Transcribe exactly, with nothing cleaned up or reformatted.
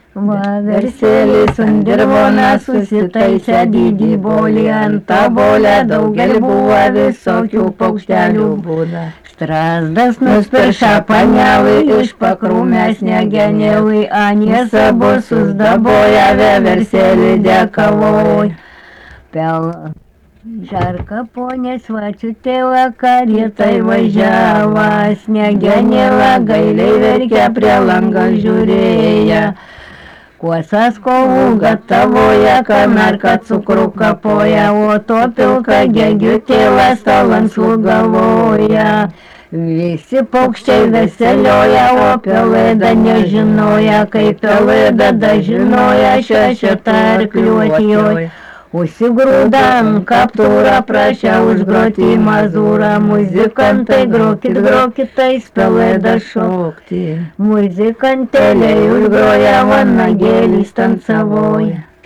Vaversėlis ant dirvoną susitaisė didį bolį, ant tą bolę daugelį buvo visokių paukštelių būna. Strazdas nuspirša paniavai iš pakrūmės negenėvai, anies abu susdaboja veversėlį dėkavoj. Pel žarka ponė svačių tėva karietai važiava, snegenėva gailiai verkia prie langą žiūrėja. Kuosas kovų gatavoja, kanarka cukrų kapoja, o to pilka gegių tėvas talant slugavoja. Visi paukščiai veselioja, o pelėda nežinoja, kaip pelėda dažinoja šešetą arkliuotijoj. Užsigrūda ant kapturą, prašė užgroti mazūrą, muzikantai grokit, grokitais pelėda šokti. Muzikantėliai užgroja, vanagėlis tansavoja.